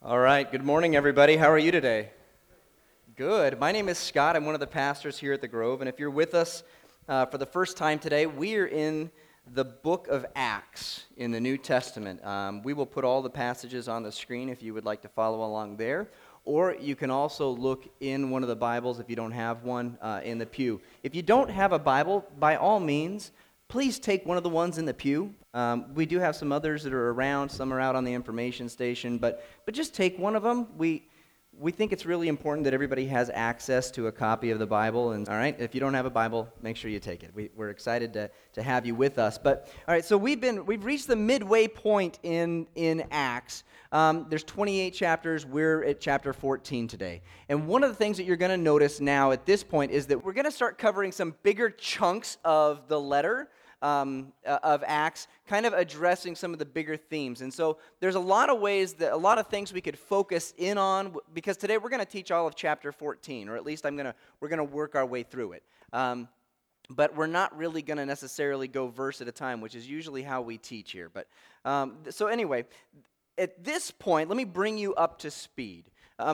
All right, good morning, everybody. How are you today? Good. My name is Scott. I'm one of the pastors here at the Grove, and if you're with us for the first time today, we are in the book of Acts in the New Testament. We will put all the passages on the screen if you would like to follow along there, or you can also look in one of the Bibles if you don't have one in the pew. If you don't have a Bible, by all means, please take one of the ones in the pew. We do have some others that are around. Some are out on the information station, but just take one of them. We think it's really important that everybody has access to a copy of the Bible. And all right, if you don't have a Bible, make sure you take it. We're excited to have you with us. But all right, so we've reached the midway point in Acts. There's 28 chapters. We're at chapter 14 today. And one of the things that you're going to notice now at this point is that we're going to start covering some bigger chunks of the letter. Of Acts, kind of addressing some of the bigger themes. And so there's a lot of things we could focus in on, because today we're going to teach all of chapter 14, or at least we're going to work our way through it. But we're not really going to necessarily go verse at a time, which is usually how we teach here. But so anyway, at this point, let me bring you up to speed.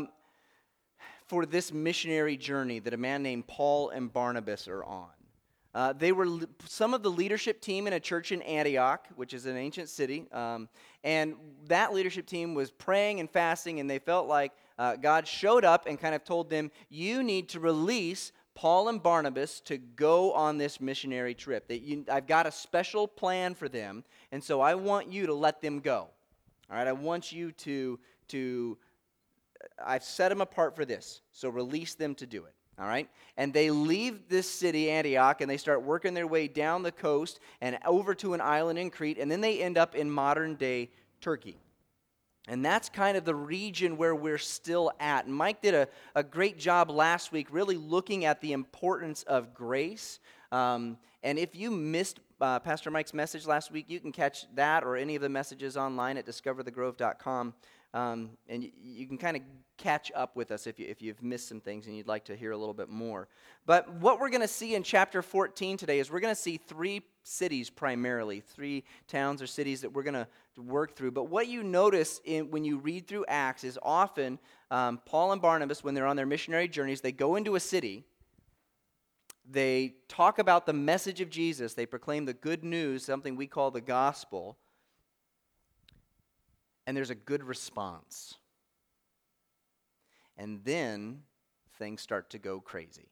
For this missionary journey that a man named Paul and Barnabas are on. They were some of the leadership team in a church in Antioch, which is an ancient city, and that leadership team was praying and fasting, and they felt like God showed up and kind of told them, you need to release Paul and Barnabas to go on this missionary trip. I've got a special plan for them, and so I want you to let them go. All right, I want you to I've set them apart for this, so release them to do it. All right? And they leave this city, Antioch, and they start working their way down the coast and over to an island in Crete, and then they end up in modern-day Turkey. And that's kind of the region where we're still at. And Mike did a great job last week really looking at the importance of grace. And if you missed Pastor Mike's message last week, you can catch that or any of the messages online at discoverthegrove.com. And you can kind of catch up with us if you've missed some things and you'd like to hear a little bit more. But what we're going to see in chapter 14 today is we're going to see three cities primarily, three towns or cities that we're going to work through. But what you notice when you read through Acts is often Paul and Barnabas, when they're on their missionary journeys, they go into a city. They talk about the message of Jesus. They proclaim the good news, something we call the gospel. And there's a good response. And then things start to go crazy.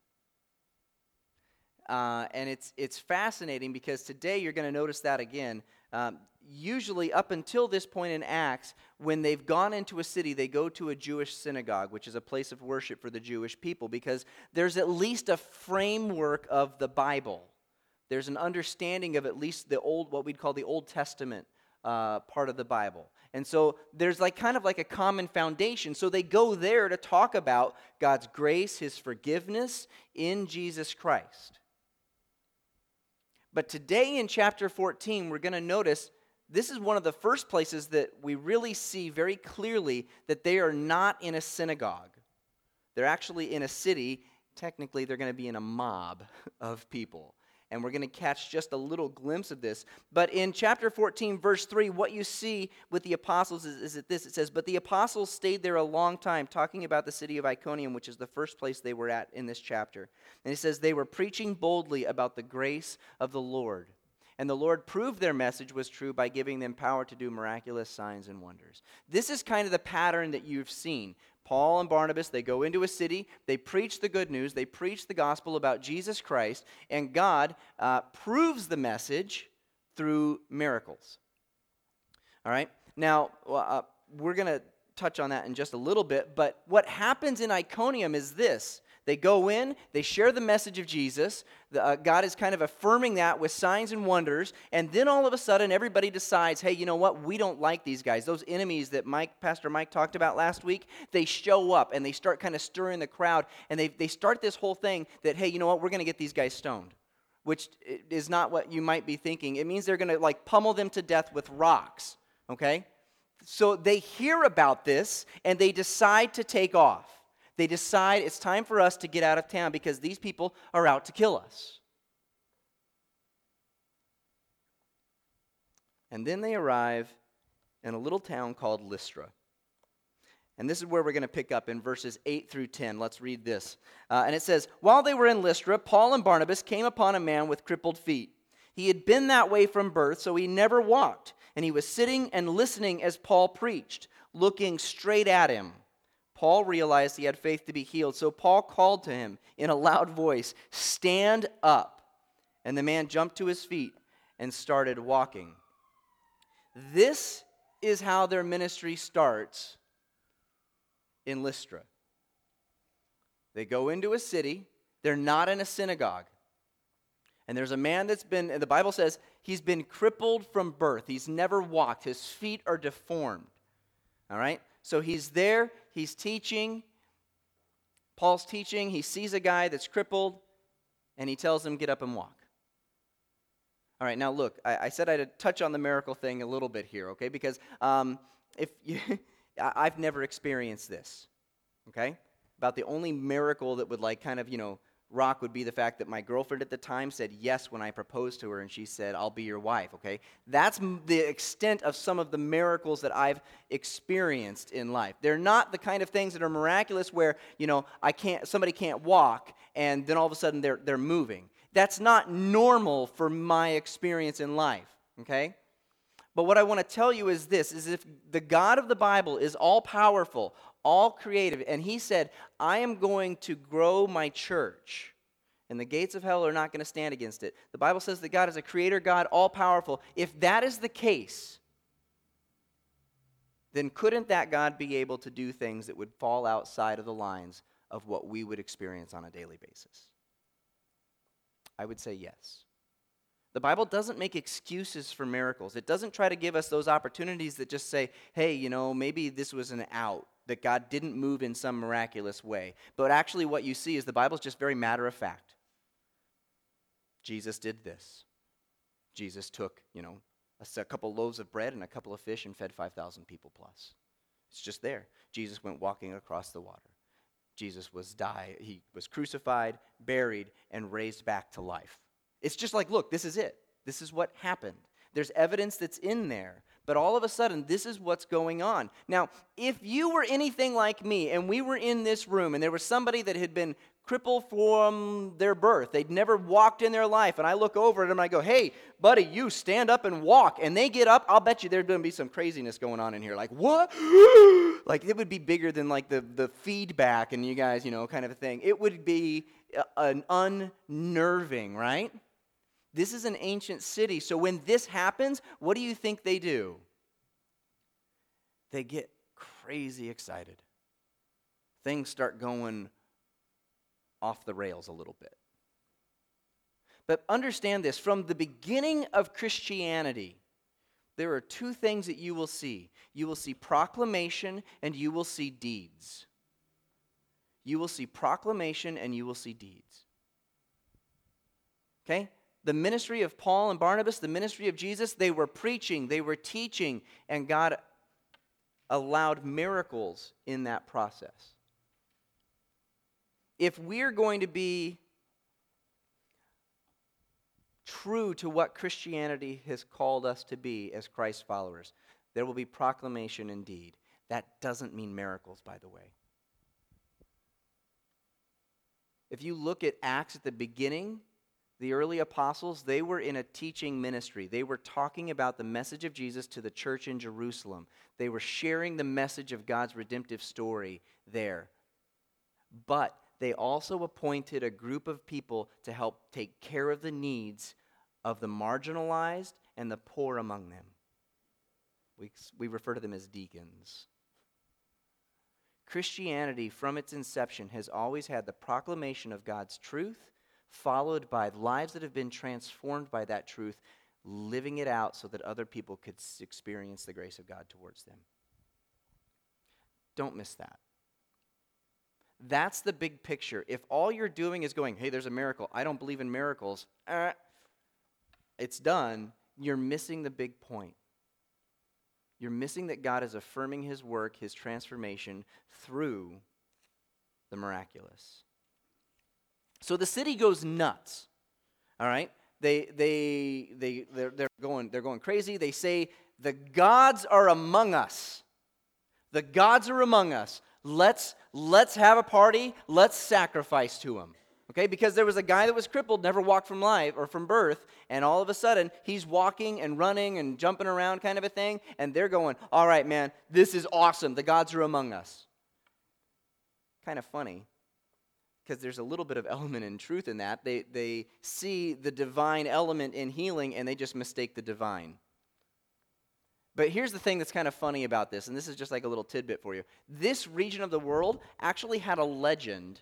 And it's fascinating because today you're going to notice that again. Usually up until this point in Acts, when they've gone into a city, they go to a Jewish synagogue, which is a place of worship for the Jewish people, because there's at least a framework of the Bible. There's an understanding of at least what we'd call the Old Testament part of the Bible. And so there's kind of a common foundation. So they go there to talk about God's grace, His forgiveness in Jesus Christ. But today in chapter 14, we're going to notice this is one of the first places that we really see very clearly that they are not in a synagogue. They're actually in a city. Technically, they're going to be in a mob of people. And we're going to catch just a little glimpse of this. But in chapter 14, verse 3, what you see with the apostles is this. It says, but the apostles stayed there a long time, talking about the city of Iconium, which is the first place they were at in this chapter. And it says, they were preaching boldly about the grace of the Lord. And the Lord proved their message was true by giving them power to do miraculous signs and wonders. This is kind of the pattern that you've seen. Paul and Barnabas, they go into a city, they preach the good news, they preach the gospel about Jesus Christ, and God proves the message through miracles. All right? Now, we're going to touch on that in just a little bit, but what happens in Iconium is this. They go in, they share the message of Jesus. God is kind of affirming that with signs and wonders. And then all of a sudden, everybody decides, hey, you know what? We don't like these guys. Those enemies that Pastor Mike talked about last week, they show up and they start kind of stirring the crowd. And they start this whole thing that, hey, you know what? We're going to get these guys stoned, which is not what you might be thinking. It means they're going to pummel them to death with rocks, okay? So they hear about this and they decide to take off. They decide it's time for us to get out of town because these people are out to kill us. And then they arrive in a little town called Lystra. And this is where we're going to pick up in verses 8 through 10. Let's read this. And it says, "While they were in Lystra, Paul and Barnabas came upon a man with crippled feet. He had been that way from birth, so he never walked. And he was sitting and listening as Paul preached, looking straight at him. Paul realized he had faith to be healed, so Paul called to him in a loud voice, 'Stand up.' And the man jumped to his feet and started walking." This is how their ministry starts in Lystra. They go into a city. They're not in a synagogue. And there's a man the Bible says, he's been crippled from birth. He's never walked. His feet are deformed. All right? So he's there. He's teaching. Paul's teaching. He sees a guy that's crippled, and he tells him, "Get up and walk." All right, now look, I said I'd touch on the miracle thing a little bit here, okay? Because I've never experienced this, okay? About the only miracle that would rock would be the fact that my girlfriend at the time said yes when I proposed to her, and she said, "I'll be your wife," okay? That's the extent of some of the miracles that I've experienced in life. They're not the kind of things that are miraculous where, somebody can't walk, and then all of a sudden they're moving. That's not normal for my experience in life, okay? But what I want to tell you is this, is if the God of the Bible is all-powerful, all-creative, and he said, "I am going to grow my church, and the gates of hell are not going to stand against it." The Bible says that God is a creator God, all-powerful. If that is the case, then couldn't that God be able to do things that would fall outside of the lines of what we would experience on a daily basis? I would say yes. The Bible doesn't make excuses for miracles. It doesn't try to give us those opportunities that just say, hey, maybe this was an out, that God didn't move in some miraculous way. But actually what you see is the Bible's just very matter of fact. Jesus did this. Jesus took, a couple loaves of bread and a couple of fish and fed 5,000 people plus. It's just there. Jesus went walking across the water. Jesus he was crucified, buried, and raised back to life. It's just like, look, this is it. This is what happened. There's evidence that's in there. But all of a sudden, this is what's going on. Now, if you were anything like me, and we were in this room, and there was somebody that had been crippled from their birth, they'd never walked in their life, and I look over at them and I go, "Hey, buddy, you stand up and walk." And they get up, I'll bet you there's going to be some craziness going on in here. Like, what? Like, it would be bigger than like the feedback and you guys, kind of a thing. It would be an unnerving, right? This is an ancient city, so when this happens, what do you think they do? They get crazy excited. Things start going off the rails a little bit. But understand this, from the beginning of Christianity, there are two things that you will see. You will see proclamation and you will see deeds. You will see proclamation and you will see deeds. Okay? The ministry of Paul and Barnabas, the ministry of Jesus, they were preaching, they were teaching, and God allowed miracles in that process. If we're going to be true to what Christianity has called us to be as Christ followers, there will be proclamation indeed. That doesn't mean miracles, by the way. If you look at Acts at the beginning, the early apostles, they were in a teaching ministry. They were talking about the message of Jesus to the church in Jerusalem. They were sharing the message of God's redemptive story there. But they also appointed a group of people to help take care of the needs of the marginalized and the poor among them. We refer to them as deacons. Christianity, from its inception, has always had the proclamation of God's truth, followed by lives that have been transformed by that truth, living it out so that other people could experience the grace of God towards them. Don't miss that. That's the big picture. If all you're doing is going, "Hey, there's a miracle. I don't believe in miracles. It's done," you're missing the big point. You're missing that God is affirming his work, his transformation through the miraculous. So the city goes nuts. All right? They're going crazy. They say, "The gods are among us. The gods are among us. Let's have a party. Let's sacrifice to them. Okay, because there was a guy that was crippled, never walked from life or from birth, and all of a sudden he's walking and running and jumping around kind of a thing, and they're going, all right, man, this is awesome. The gods are among us. Kind of funny, because there's a little bit of element in truth in that. They see the divine element in healing, and they just mistake the divine. But here's the thing that's kind of funny about this, and this is just like a little tidbit for you. This region of the world actually had a legend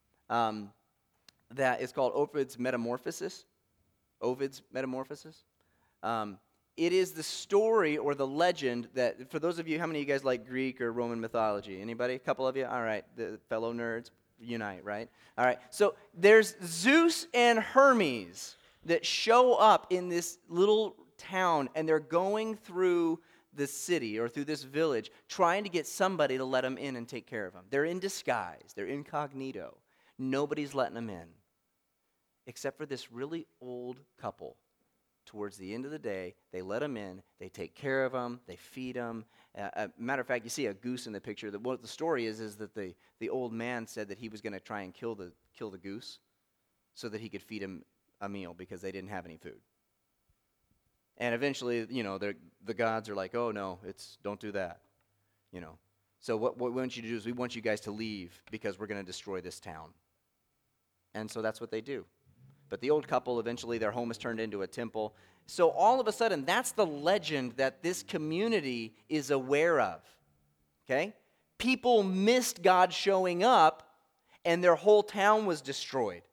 that is called Ovid's Metamorphosis. Ovid's Metamorphosis. It is the story or the legend that, for those of you, how many of you guys like Greek or Roman mythology? Anybody? A couple of you? All right, the fellow nerds, unite, right? All right, so there's Zeus and Hermes that show up in this little town, and they're going through the city or through this village trying to get somebody to let them in and take care of them. They're in disguise. They're incognito. Nobody's letting them in except for this really old couple. Towards the end of the day, they let them in, they take care of them, they feed them. Matter of fact, you see a goose in the picture. What the story is that the old man said that he was going to try and kill the goose so that he could feed him a meal because they didn't have any food. And eventually, the gods are like, oh no, don't do that. So what we want you to do is we want you guys to leave because we're going to destroy this town. And so that's what they do. But the old couple, eventually their home is turned into a temple. So all of a sudden, that's the legend that this community is aware of. Okay? People missed God showing up, and their whole town was destroyed.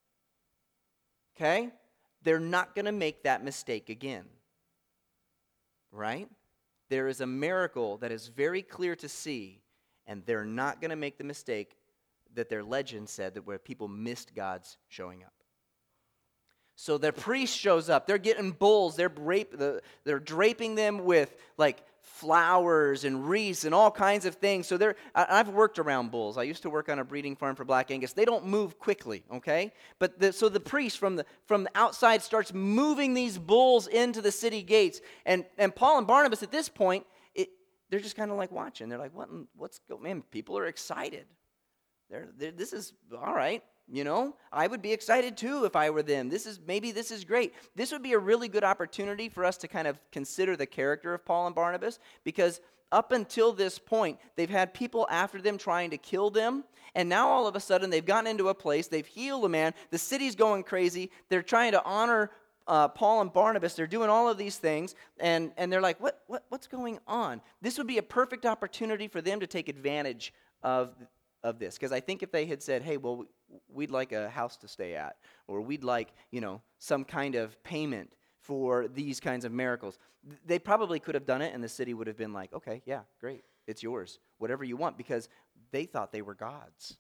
Okay? They're not going to make that mistake again. Right? There is a miracle that is very clear to see, and they're not going to make the mistake that their legend said that where people missed God's showing up. So the priest shows up. They're getting bulls. They're draping them with like flowers and wreaths and all kinds of things. So I've worked around bulls. I used to work on a breeding farm for Black Angus. They don't move quickly, okay? But so the priest from the outside starts moving these bulls into the city gates. And Paul and Barnabas at this point, they're just kind of like watching. They're like, what's going? Man, people are excited. This is all right. I would be excited too if I were them. This is great. This would be a really good opportunity for us to kind of consider the character of Paul and Barnabas, because up until this point, they've had people after them trying to kill them, and now all of a sudden they've gotten into a place, they've healed a man, the city's going crazy, they're trying to honor Paul and Barnabas, they're doing all of these things, and they're like, what's going on? This would be a perfect opportunity for them to take advantage of this, because I think if they had said, hey, well, we'd like a house to stay at, or we'd like, some kind of payment for these kinds of miracles, they probably could have done it, and the city would have been like, okay, yeah, great, it's yours, whatever you want, because they thought they were gods.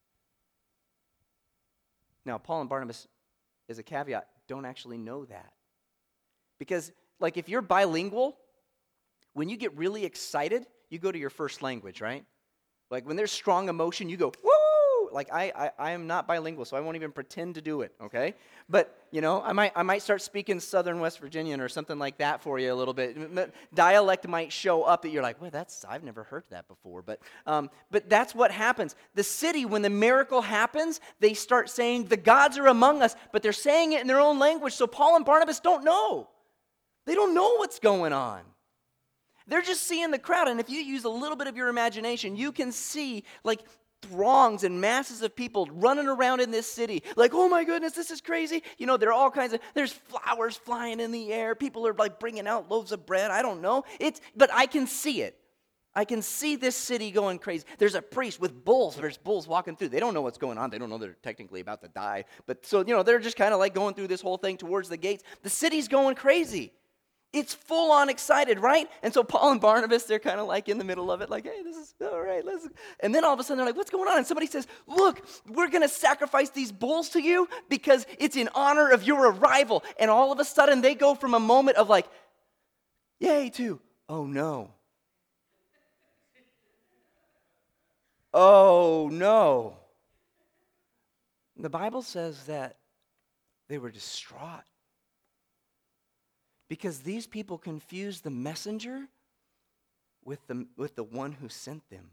Now, Paul and Barnabas, as a caveat, don't actually know that. Because, like, if you're bilingual, when you get really excited, you go to your first language, right? Like, when there's strong emotion, you go, woo! Like, I am not bilingual, so I won't even pretend to do it, okay? But, I might start speaking Southern West Virginian or something like that for you a little bit. Dialect might show up that you're like, well, I've never heard that before. But that's what happens. The city, when the miracle happens, they start saying, the gods are among us, but they're saying it in their own language, so Paul and Barnabas don't know. They don't know what's going on. They're just seeing the crowd, and if you use a little bit of your imagination, you can see like throngs and masses of people running around in this city. Like, oh my goodness, this is crazy. There are all kinds of, there's flowers flying in the air. People are like bringing out loaves of bread. I don't know. But I can see it. I can see this city going crazy. There's a priest with bulls. There's bulls walking through. They don't know what's going on. They don't know they're technically about to die. But so, they're just kind of like going through this whole thing towards the gates. The city's going crazy. It's full on excited, right? And so Paul and Barnabas, they're kind of like in the middle of it, like, hey, this is all right. And then all of a sudden they're like, what's going on? And somebody says, look, we're going to sacrifice these bulls to you because it's in honor of your arrival. And all of a sudden they go from a moment of like, yay, to, oh no. Oh no. The Bible says that they were distraught. Because these people confused the messenger with the one who sent them.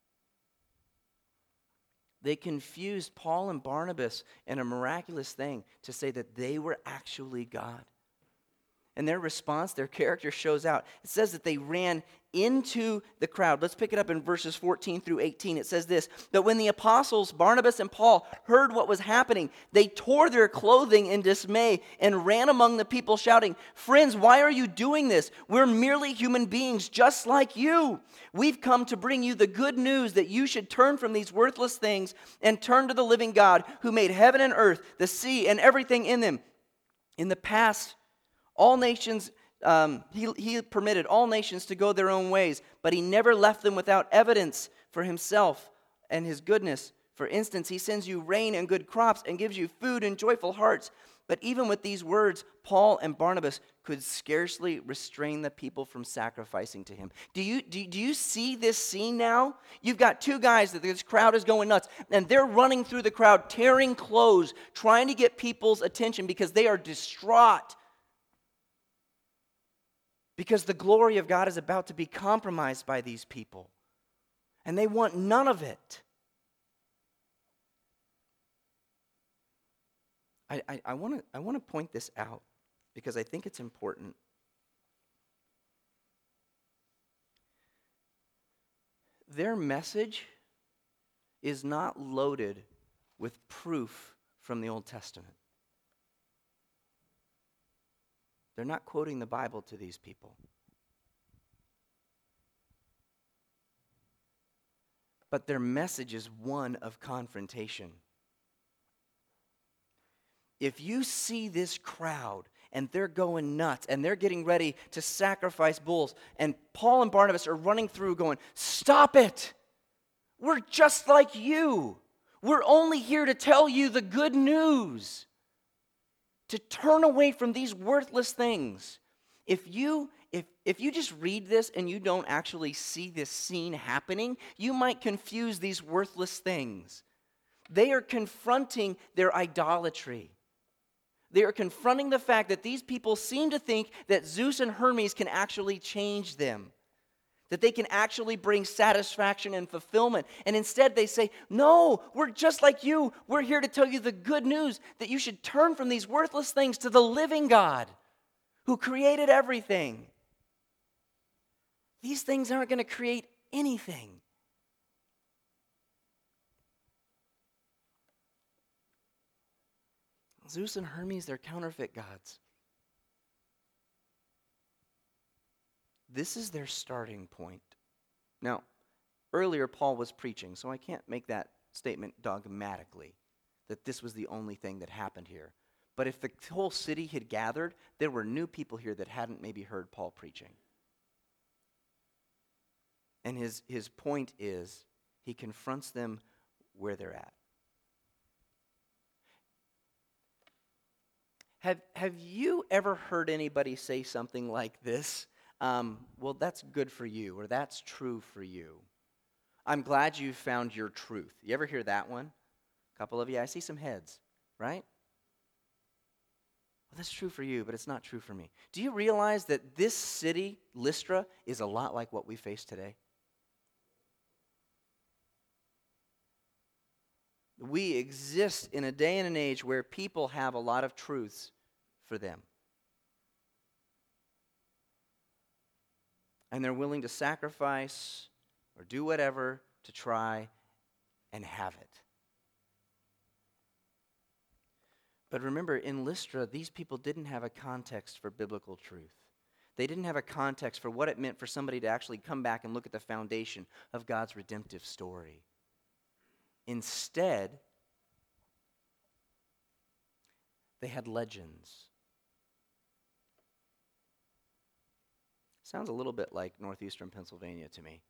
They confused Paul and Barnabas in a miraculous thing to say that they were actually God. And their response, their character shows out. It says that they ran into the crowd. Let's pick it up in verses 14 through 18. It says this, that when the apostles, Barnabas and Paul, heard what was happening, they tore their clothing in dismay and ran among the people shouting, "Friends, why are you doing this? We're merely human beings just like you. We've come to bring you the good news that you should turn from these worthless things and turn to the living God who made heaven and earth, the sea, and everything in them. In the past, all nations, he permitted all nations to go their own ways, but he never left them without evidence for himself and his goodness. For instance, he sends you rain and good crops and gives you food and joyful hearts. But even with these words, Paul and Barnabas could scarcely restrain the people from sacrificing to him. Do you see this scene now? You've got two guys that this crowd is going nuts, and they're running through the crowd, tearing clothes, trying to get people's attention because they are distraught. Because the glory of God is about to be compromised by these people. And they want none of it. I want to point this out because I think it's important. Their message is not loaded with proof from the Old Testament. They're not quoting the Bible to these people. But their message is one of confrontation. If you see this crowd and they're going nuts and they're getting ready to sacrifice bulls, and Paul and Barnabas are running through going, "Stop it! We're just like you. We're only here to tell you the good news. To turn away from these worthless things." If you just read this and you don't actually see this scene happening, you might confuse these worthless things. They are confronting their idolatry. They are confronting the fact that these people seem to think that Zeus and Hermes can actually change them, that they can actually bring satisfaction and fulfillment. And instead they say, "No, we're just like you. We're here to tell you the good news that you should turn from these worthless things to the living God who created everything." These things aren't going to create anything. Zeus and Hermes, they're counterfeit gods. This is their starting point. Now, earlier Paul was preaching, so I can't make that statement dogmatically, that this was the only thing that happened here. But if the whole city had gathered, there were new people here that hadn't maybe heard Paul preaching. And his point is, he confronts them where they're at. Have you ever heard anybody say something like this? Well, that's good for you, or that's true for you. I'm glad you found your truth. You ever hear that one? A couple of you, I see some heads, right? Well, that's true for you, but it's not true for me. Do you realize that this city, Lystra, is a lot like what we face today? We exist in a day and an age where people have a lot of truths for them. And they're willing to sacrifice or do whatever to try and have it. But remember, in Lystra, these people didn't have a context for biblical truth. They didn't have a context for what it meant for somebody to actually come back and look at the foundation of God's redemptive story. Instead, they had legends. Sounds a little bit like northeastern Pennsylvania to me.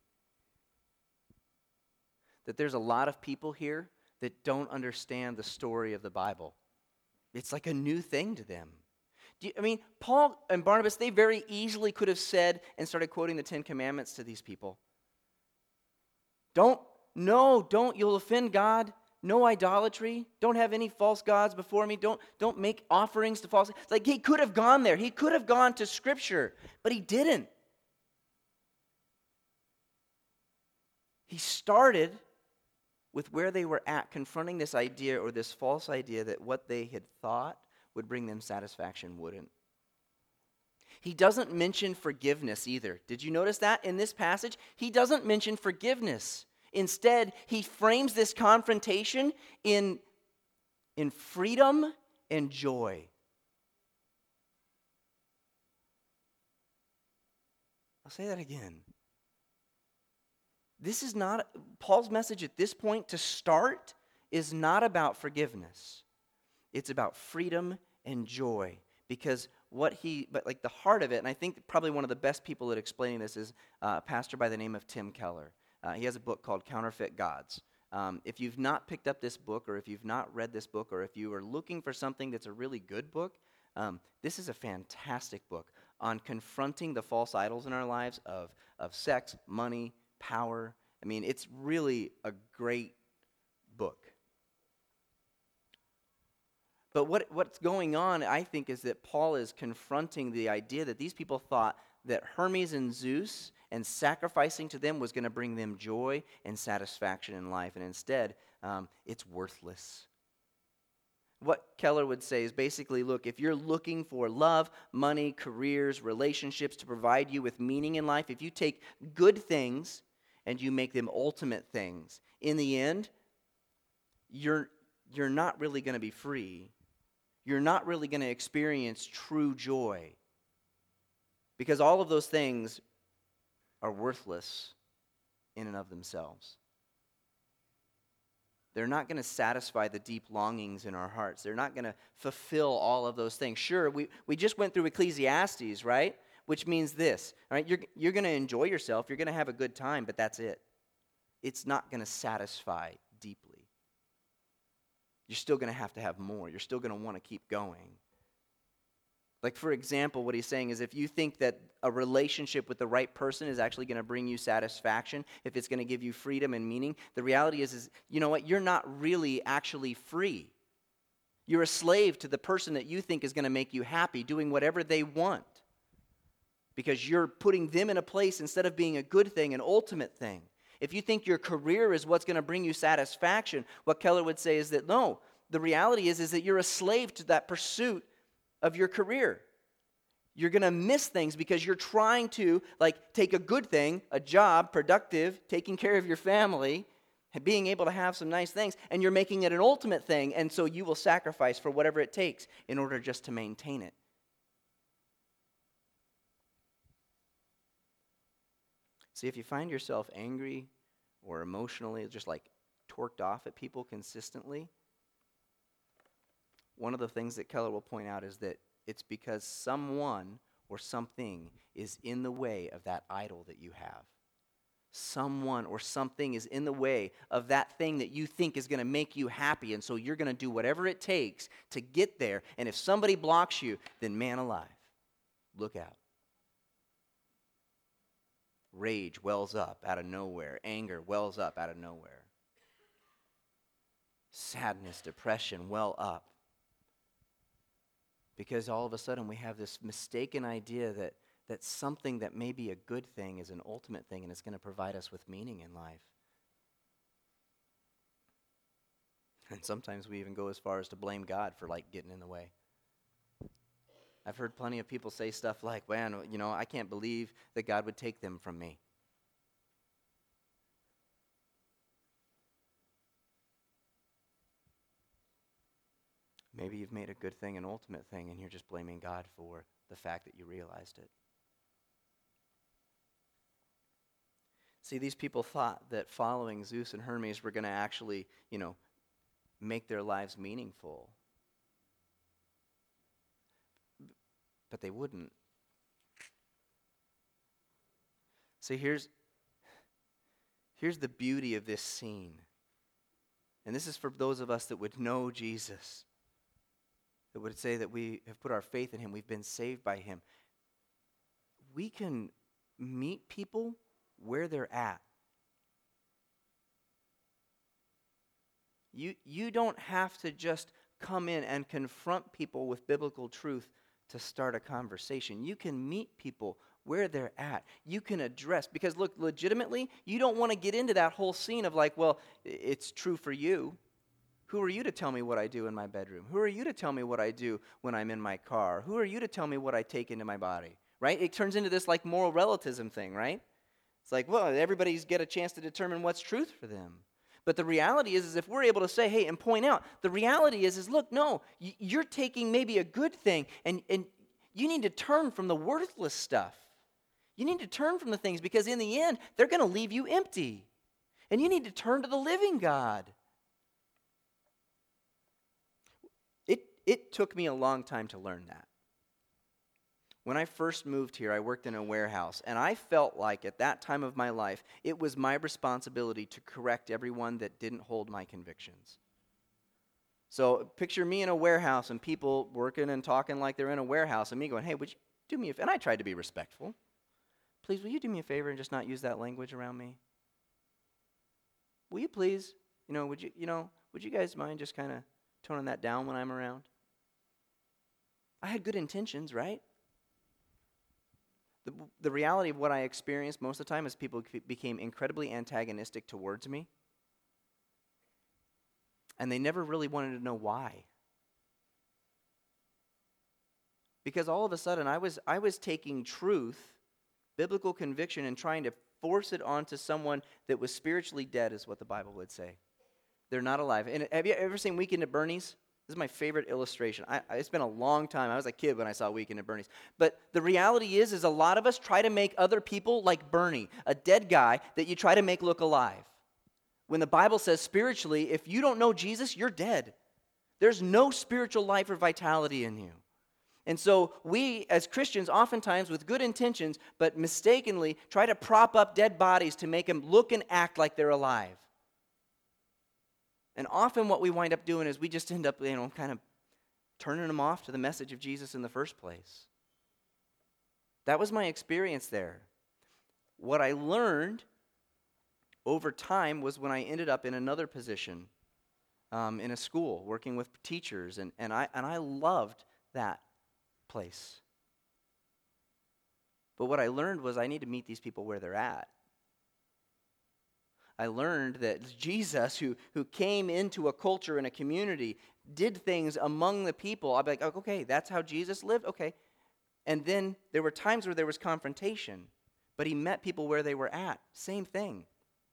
That there's a lot of people here that don't understand the story of the Bible. It's like a new thing to them. Paul and Barnabas, they very easily could have said and started quoting the Ten Commandments to these people. Don't, you'll offend God. No idolatry. Don't have any false gods before me. Don't make offerings to false. Like, he could have gone there. He could have gone to Scripture, but he didn't. He started with where they were at, confronting this idea or this false idea that what they had thought would bring them satisfaction wouldn't. He doesn't mention forgiveness either. Did you notice that in this passage? He doesn't mention forgiveness. Instead, he frames this confrontation in freedom and joy. I'll say that again. This is not, Paul's message at this point to start is not about forgiveness. It's about freedom and joy. Because but the heart of it, and I think probably one of the best people at explaining this is a pastor by the name of Tim Keller. He has a book called Counterfeit Gods. If you've not picked up this book, or if you've not read this book, or if you are looking for something that's a really good book, this is a fantastic book on confronting the false idols in our lives of sex, money, power. I mean, it's really a great book. But what's going on, I think, is that Paul is confronting the idea that these people thought that Hermes and Zeus and sacrificing to them was going to bring them joy and satisfaction in life. And instead, it's worthless. What Keller would say is basically, look, if you're looking for love, money, careers, relationships to provide you with meaning in life, if you take good things and you make them ultimate things, in the end, you're not really going to be free. You're not really going to experience true joy. Because all of those things are worthless in and of themselves. They're not going to satisfy the deep longings in our hearts. They're not going to fulfill all of those things. Sure, we just went through Ecclesiastes, right? Which means this, all right? You're going to enjoy yourself. You're going to have a good time, but that's it. It's not going to satisfy deeply. You're still going to have more. You're still going to want to keep going. Like, for example, what he's saying is if you think that a relationship with the right person is actually going to bring you satisfaction, if it's going to give you freedom and meaning, the reality is you know what? You're not really actually free. You're a slave to the person that you think is going to make you happy, doing whatever they want. Because you're putting them in a place instead of being a good thing, an ultimate thing. If you think your career is what's going to bring you satisfaction, what Keller would say is that no, the reality is that you're a slave to that pursuit of your career. You're going to miss things because you're trying to take a good thing, a job, productive, taking care of your family, being able to have some nice things, and you're making it an ultimate thing, and so you will sacrifice for whatever it takes in order just to maintain it. See, if you find yourself angry or emotionally just torqued off at people consistently, one of the things that Keller will point out is that it's because someone or something is in the way of that idol that you have. Someone or something is in the way of that thing that you think is going to make you happy, and so you're going to do whatever it takes to get there, and if somebody blocks you, then man alive, look out. Rage wells up out of nowhere. Anger wells up out of nowhere. Sadness, depression well up. Because all of a sudden we have this mistaken idea that something that may be a good thing is an ultimate thing and it's going to provide us with meaning in life. And sometimes we even go as far as to blame God for getting in the way. I've heard plenty of people say stuff like, man, I can't believe that God would take them from me. Maybe you've made a good thing an ultimate thing and you're just blaming God for the fact that you realized it. See, these people thought that following Zeus and Hermes were going to actually, make their lives meaningful. But they wouldn't. See, here's the beauty of this scene. And this is for those of us that would know Jesus, that would say that we have put our faith in him, we've been saved by him. We can meet people where they're at. You don't have to just come in and confront people with biblical truth to start a conversation. You can meet people where they're at. You can address, because look, legitimately, you don't want to get into that whole scene of like, well, it's true for you. Who are you to tell me what I do in my bedroom? Who are you to tell me what I do when I'm in my car? Who are you to tell me what I take into my body? Right? It turns into this like moral relativism thing, right? It's like, well, everybody's get a chance to determine what's truth for them. But the reality is if we're able to say, hey, and point out, the reality is look, no, you're taking maybe a good thing, and you need to turn from the worthless stuff. You need to turn from the things, because in the end, they're going to leave you empty. And you need to turn to the living God. It took me a long time to learn that. When I first moved here, I worked in a warehouse, and I felt like at that time of my life, it was my responsibility to correct everyone that didn't hold my convictions. So picture me in a warehouse and people working and talking like they're in a warehouse, and me going, hey, would you do me a favor? And I tried to be respectful. Please, will you do me a favor and just not use that language around me? Will you please? Would you guys mind just kind of toning that down when I'm around? I had good intentions, right? The reality of what I experienced most of the time is people became incredibly antagonistic towards me. And they never really wanted to know why. Because all of a sudden I was taking truth, biblical conviction, and trying to force it onto someone that was spiritually dead, is what the Bible would say. They're not alive. And have you ever seen Weekend at Bernie's? This is my favorite illustration. It's been a long time. I was a kid when I saw Weekend at Bernie's. But the reality is a lot of us try to make other people like Bernie, a dead guy that you try to make look alive. When the Bible says spiritually, if you don't know Jesus, you're dead. There's no spiritual life or vitality in you. And so we, as Christians, oftentimes with good intentions, but mistakenly try to prop up dead bodies to make them look and act like they're alive. And often what we wind up doing is we just end up, kind of turning them off to the message of Jesus in the first place. That was my experience there. What I learned over time was when I ended up in another position in a school, working with teachers, and I loved that place. But what I learned was I need to meet these people where they're at. I learned that Jesus, who came into a culture and a community, did things among the people. I'd be like, okay, that's how Jesus lived? Okay. And then there were times where there was confrontation, but he met people where they were at. Same thing.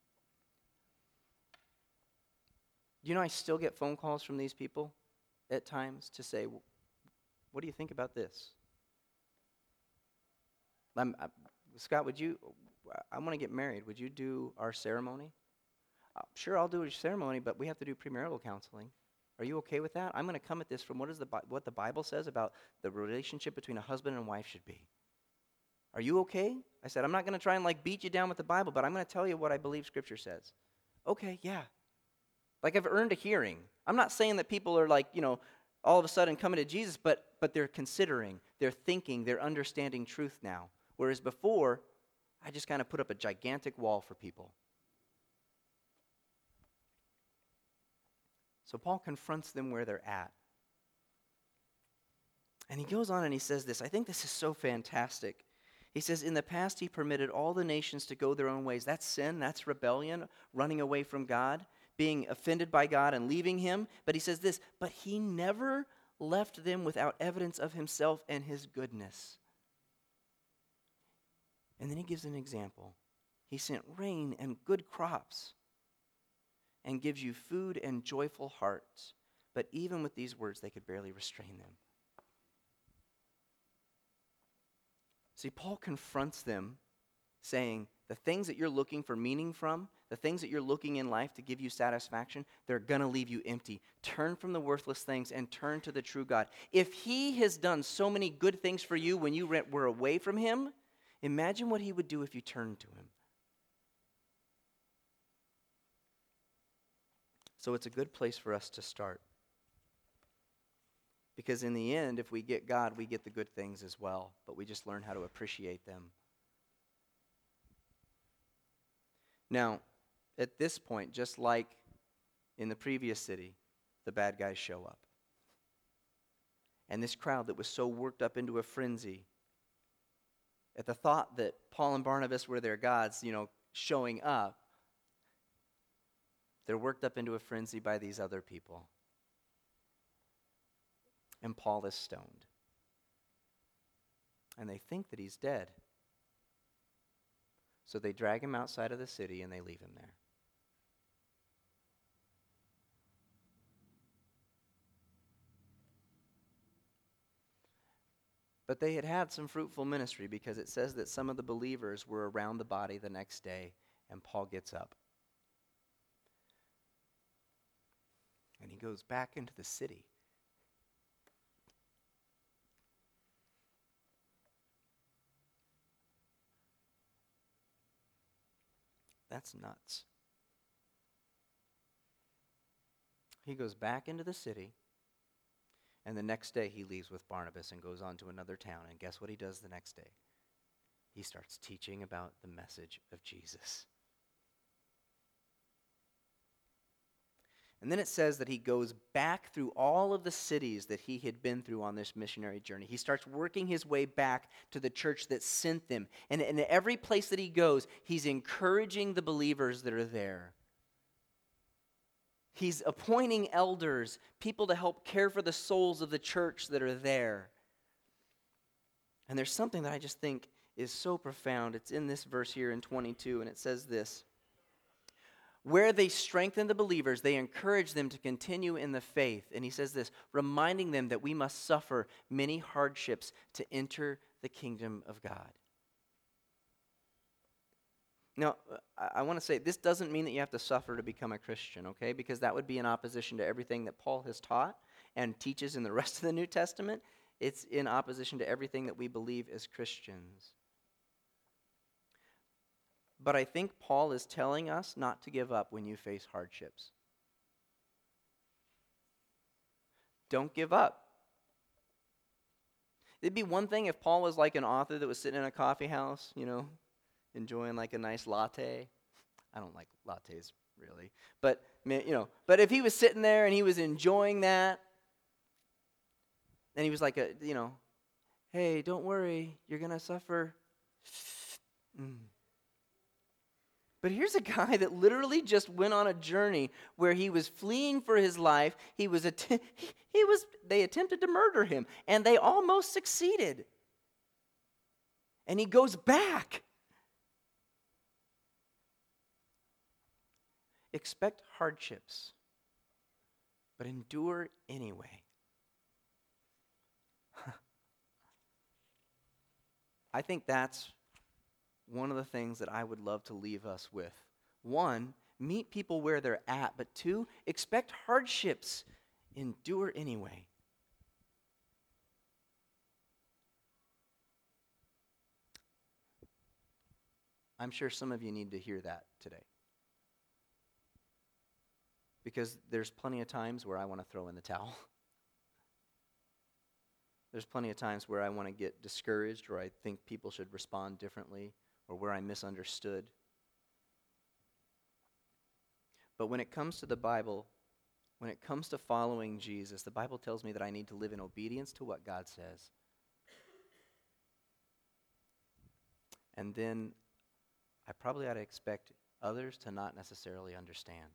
I still get phone calls from these people at times to say, what do you think about this? Scott, I want to get married. Would you do our ceremony? Sure, I'll do your ceremony, but we have to do premarital counseling. Are you okay with that? I'm going to come at this from what the Bible says about the relationship between a husband and wife should be. Are you okay? I said, I'm not going to try and beat you down with the Bible, but I'm going to tell you what I believe Scripture says. Okay, yeah. I've earned a hearing. I'm not saying that people are all of a sudden coming to Jesus, but they're considering, they're thinking, they're understanding truth now. Whereas before, I just kind of put up a gigantic wall for people. So Paul confronts them where they're at. And he goes on and he says this. I think this is so fantastic. He says, in the past he permitted all the nations to go their own ways. That's sin, that's rebellion, running away from God, being offended by God and leaving him. But he says this, but he never left them without evidence of himself and his goodness. And then he gives an example. He sent rain and good crops and gives you food and joyful hearts. But even with these words, they could barely restrain them. See, Paul confronts them saying, the things that you're looking for meaning from, the things that you're looking in life to give you satisfaction, they're going to leave you empty. Turn from the worthless things and turn to the true God. If he has done so many good things for you when you were away from him, imagine what he would do if you turned to him. So it's a good place for us to start. Because in the end, if we get God, we get the good things as well, but we just learn how to appreciate them. Now, at this point, just like in the previous city, the bad guys show up. And this crowd that was so worked up into a frenzy, at the thought that Paul and Barnabas were their gods, showing up, they're worked up into a frenzy by these other people. And Paul is stoned. And they think that he's dead. So they drag him outside of the city and they leave him there. But they had had some fruitful ministry, because it says that some of the believers were around the body the next day, and Paul gets up. And he goes back into the city. That's nuts. He goes back into the city, and the next day he leaves with Barnabas and goes on to another town. And guess what he does the next day? He starts teaching about the message of Jesus. And then it says that he goes back through all of the cities that he had been through on this missionary journey. He starts working his way back to the church that sent them. And in every place that he goes, he's encouraging the believers that are there. He's appointing elders, people to help care for the souls of the church that are there. And there's something that I just think is so profound. It's in this verse here in 22, and it says this: where they strengthen the believers, they encourage them to continue in the faith. And he says this, reminding them that we must suffer many hardships to enter the kingdom of God. Now, I want to say, this doesn't mean that you have to suffer to become a Christian, okay? Because that would be in opposition to everything that Paul has taught and teaches in the rest of the New Testament. It's in opposition to everything that we believe as Christians. But I think Paul is telling us not to give up when you face hardships. Don't give up. It'd be one thing if Paul was like an author that was sitting in a coffee house, enjoying like a nice latte. I don't like lattes really, but but if he was sitting there and he was enjoying that, and he was like hey, don't worry, you're gonna suffer. But here's a guy that literally just went on a journey where he was fleeing for his life. They attempted to murder him, and they almost succeeded. And he goes back. Expect hardships, but endure anyway. I think that's one of the things that I would love to leave us with. One, meet people where they're at. But two, expect hardships. Endure anyway. I'm sure some of you need to hear that today. Because there's plenty of times where I want to throw in the towel. There's plenty of times where I want to get discouraged, or I think people should respond differently, or where I misunderstood. But when it comes to the Bible, when it comes to following Jesus, the Bible tells me that I need to live in obedience to what God says. And then I probably ought to expect others to not necessarily understand.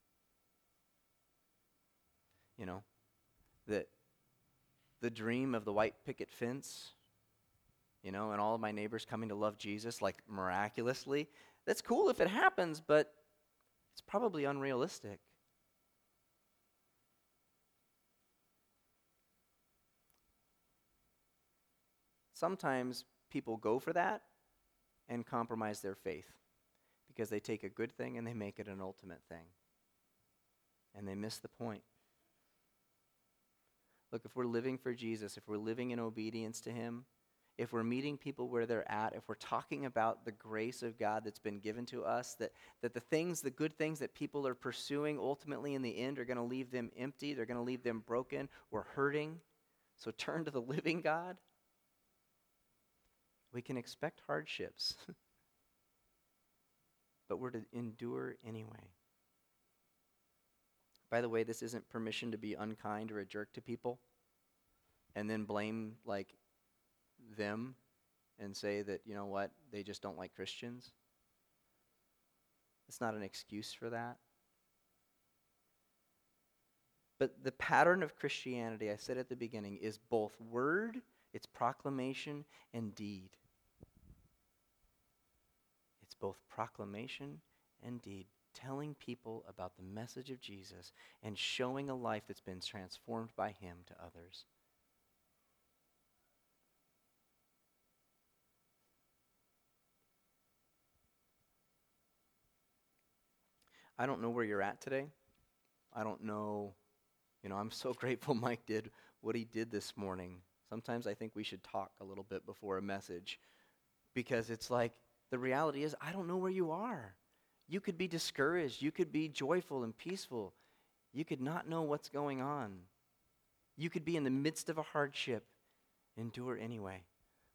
That the dream of the white picket fence, and all of my neighbors coming to love Jesus, like miraculously, that's cool if it happens, but it's probably unrealistic. Sometimes people go for that and compromise their faith because they take a good thing and they make it an ultimate thing. And they miss the point. Look, if we're living for Jesus, if we're living in obedience to Him, if we're meeting people where they're at, if we're talking about the grace of God that's been given to us, that the good things that people are pursuing ultimately in the end are going to leave them empty, they're going to leave them broken or hurting. So turn to the living God. We can expect hardships, but we're to endure anyway. By the way, this isn't permission to be unkind or a jerk to people and then blame them and say that, you know what, they just don't like Christians. It's not an excuse for that. But the pattern of Christianity, I said at the beginning, is both word, it's proclamation, and deed. It's both proclamation and deed, telling people about the message of Jesus and showing a life that's been transformed by him to others. I don't know where you're at today. I don't know, I'm so grateful Mike did what he did this morning. Sometimes I think we should talk a little bit before a message, because it's like, the reality is, I don't know where you are. You could be discouraged. You could be joyful and peaceful. You could not know what's going on. You could be in the midst of a hardship. Endure anyway.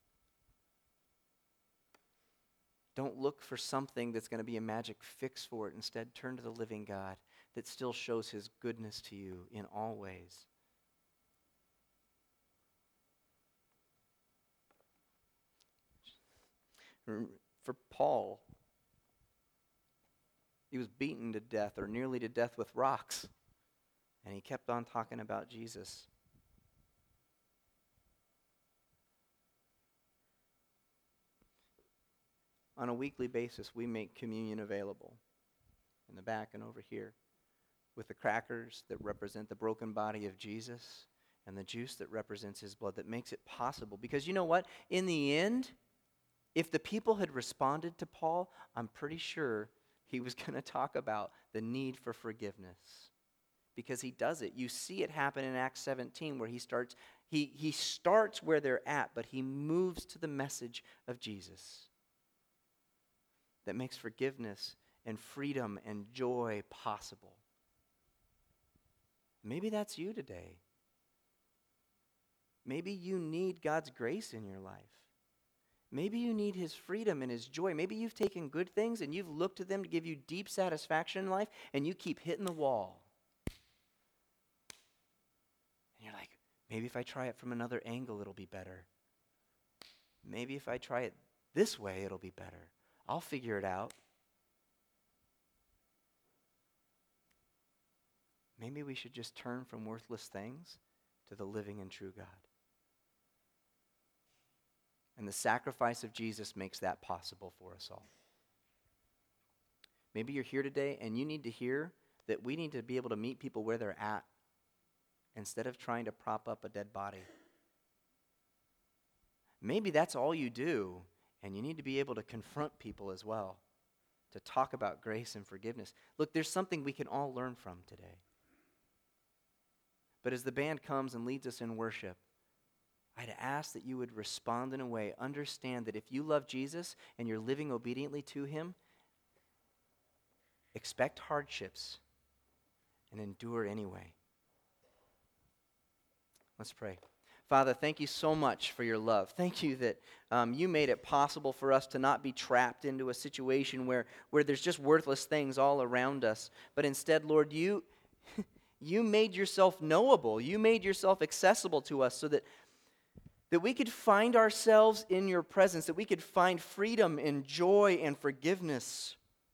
Don't look for something that's going to be a magic fix for it. Instead, turn to the living God that still shows his goodness to you in all ways. For Paul, he was beaten to death or nearly to death with rocks, and he kept on talking about Jesus. On a weekly basis, we make communion available in the back and over here, with the crackers that represent the broken body of Jesus and the juice that represents his blood, that makes it possible. Because you know what? In the end, if the people had responded to Paul, I'm pretty sure he was going to talk about the need for forgiveness. Because he does it. You see it happen in Acts 17, where he starts where they're at, but he moves to the message of Jesus that makes forgiveness and freedom and joy possible. Maybe that's you today. Maybe you need God's grace in your life. Maybe you need his freedom and his joy. Maybe you've taken good things and you've looked to them to give you deep satisfaction in life, and you keep hitting the wall. And you're like, maybe if I try it from another angle, it'll be better. Maybe if I try it this way, it'll be better. I'll figure it out. Maybe we should just turn from worthless things to the living and true God. And the sacrifice of Jesus makes that possible for us all. Maybe you're here today and you need to hear that we need to be able to meet people where they're at instead of trying to prop up a dead body. Maybe that's all you do, and you need to be able to confront people as well, to talk about grace and forgiveness. Look, there's something we can all learn from today. But as the band comes and leads us in worship, I'd ask that you would respond in a way, understand that if you love Jesus and you're living obediently to him, expect hardships and endure anyway. Let's pray. Father, thank you so much for your love. Thank you that you made it possible for us to not be trapped into a situation where there's just worthless things all around us. But instead, Lord, you made yourself knowable. You made yourself accessible to us so that we could find ourselves in your presence, that we could find freedom and joy and forgiveness.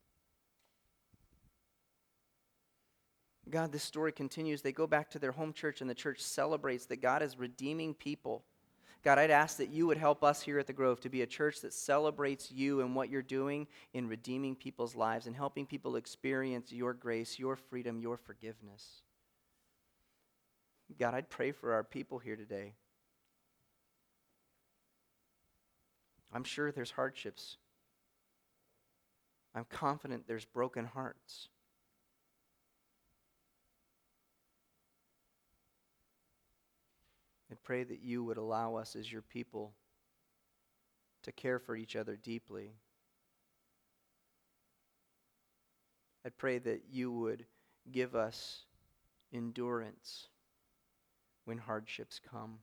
God, this story continues. They go back to their home church, and the church celebrates that God is redeeming people. God, I'd ask that you would help us here at the Grove to be a church that celebrates you and what you're doing in redeeming people's lives and helping people experience your grace, your freedom, your forgiveness. God, I'd pray for our people here today. I'm sure there's hardships. I'm confident there's broken hearts. I pray that you would allow us as your people to care for each other deeply. I pray that you would give us endurance when hardships come.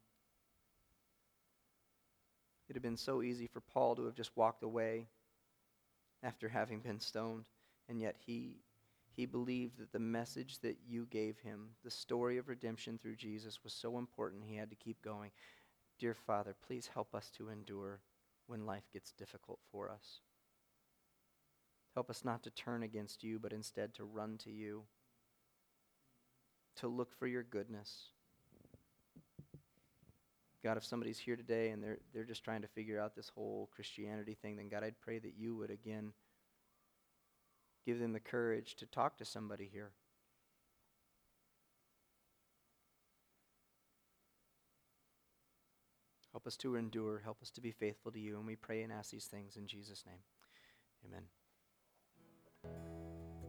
It had been so easy for Paul to have just walked away after having been stoned, and yet he believed that the message that you gave him, the story of redemption through Jesus, was so important he had to keep going. Dear Father, please help us to endure when life gets difficult for us. Help us not to turn against you, but instead to run to you, to look for your goodness. God, if somebody's here today and they're just trying to figure out this whole Christianity thing, then God, I'd pray that you would again give them the courage to talk to somebody here. Help us to endure. Help us to be faithful to you. And we pray and ask these things in Jesus' name. Amen.